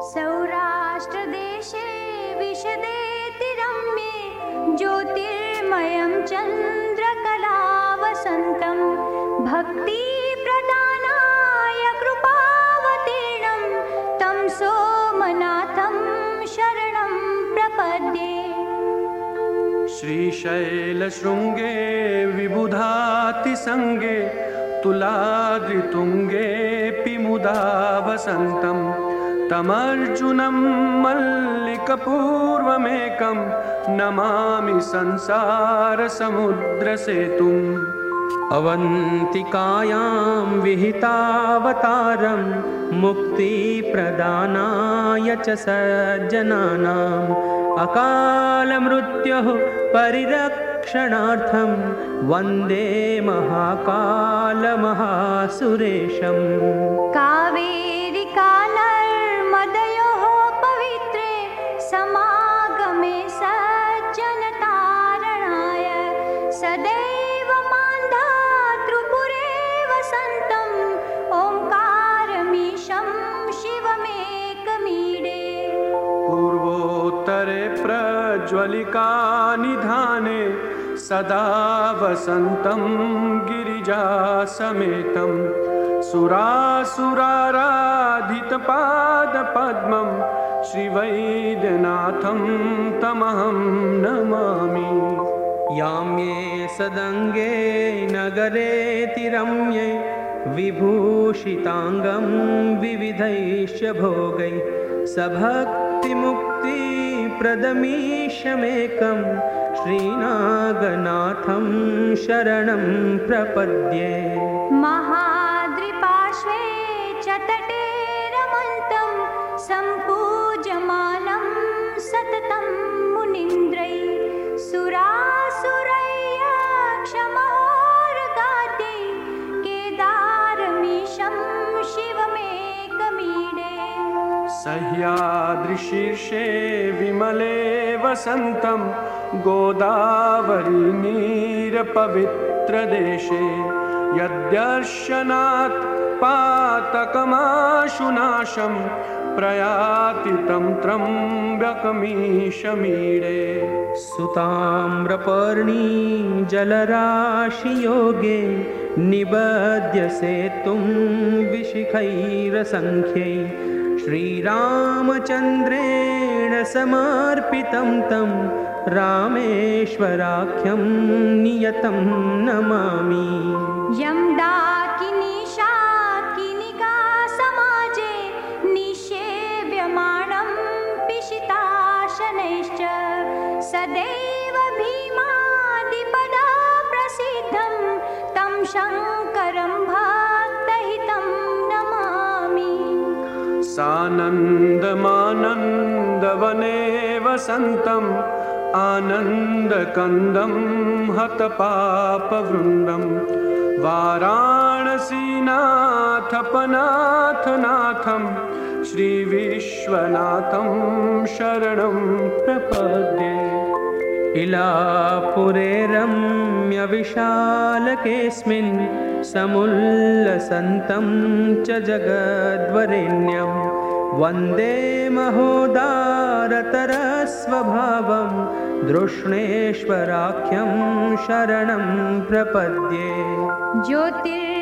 सौराष्ट्रदेशे विशदेति रम्ये ज्योतिर्मयं चन्द्रकलावसन्तं भक्तिप्रदानाय कृपावतीर्णं तं सोमनाथं शरणं प्रपद्ये। श्रीशैलशृङ्गे विबुधातिसङ्गे तुलाद्रितुङ्गेऽपि मुदा वसन्तं तमर्जुनं मल्लिकपूर्वमेकं नमामि संसारसमुद्रसेतुम्। अवन्तिकायां विहितावतारं मुक्तिप्रदानाय च सज्जनानाम् अकालमृत्योः परिरक्षणार्थं वन्दे महाकालमहासुरेशम्। कावेरिकानर्मदयोः पवित्रे समागमे सज्जनतारणाय सदैव मान्धातृपुरे वसन्तं ओंकारमीशं शिवमेकमीडे। पूर्वोत्तरे प्रज्वलिकानिधाने सदा वसन्तं गिरिजासमेतं सुरासुराराधितपादपद्मं श्रीवैद्यनाथं तमहं नमामि। याम्ये सदङ्गे नगरेति रम्ये विभूषिताङ्गं विविधैश्च भोगैः सभक्तिमुक्तिप्रदमीशमेकं श्रीनागनाथं शरणं प्रपद्ये। महाद्रिपार्श्वे च तटे रमन्तं सम्पूज्यमानं सततं मुनीन्द्रैः सुरासुरैर्यक्षमहोरगाद्यै केदारमीशं शिवमेकमीडे। सह्याद्रिशीर्षे विमले वसन्तं गोदावरीनीरपवित्रदेशे यद्दर्शनात् पातकमाशुनाशं प्रयाति तं त्र्यम्बकमीशमीडे। सुताम्रपर्णी जलराशियोगे निबध्य सेतुं विशिखैरसङ्ख्यै श्रीरामचन्द्रेण समर्पितं तं रामेश्वराख्यं नियतं नमामि। यं डाकिनी शाकिनिका समाजे निषेव्यमाणं पिशिताशनैश्च सदैव भीमादिपदा प्रसिद्धं तं शङ्करं भक्तहितं नमामि। सानन्दमानन्दवने वसन्तम् आनन्दकन्दं हतपापवृन्दं वाराणसीनाथपनाथनाथं श्रीविश्वनाथं शरणं प्रपद्ये। इलापुरे रम्यविशालकेऽस्मिन् समुल्लसन्तं च जगद्वरेण्यं वन्दे महोदारतरस्वभावं धृष्णेश्वराख्यं शरणं प्रपद्ये। ज्योतिर्